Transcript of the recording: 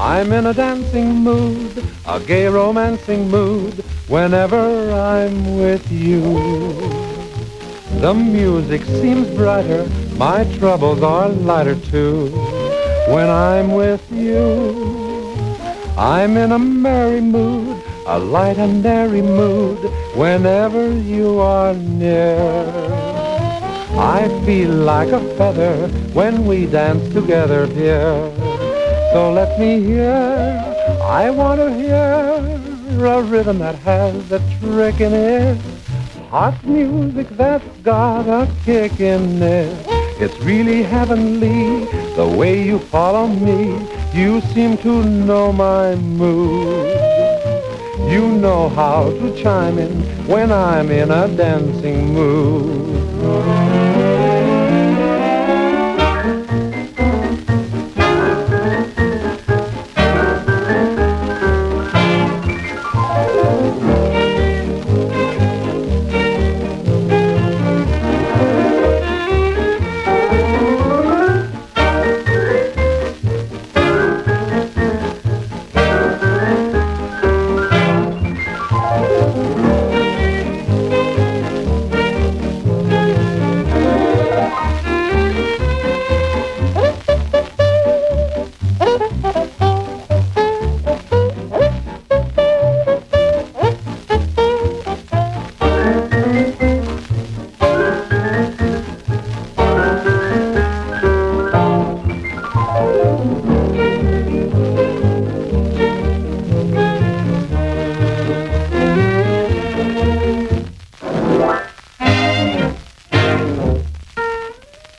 I'm in a dancing mood, a gay romancing mood, whenever I'm with you. The music seems brighter, my troubles are lighter too, when I'm with you. I'm in a merry mood, a light and airy mood, whenever you are near. I feel like a feather when we dance together, dear. So let me hear, I want to hear a rhythm that has a trick in it. Hot music that's got a kick in it. It's really heavenly, the way you follow me. You seem to know my mood. You know how to chime in when I'm in a dancing mood.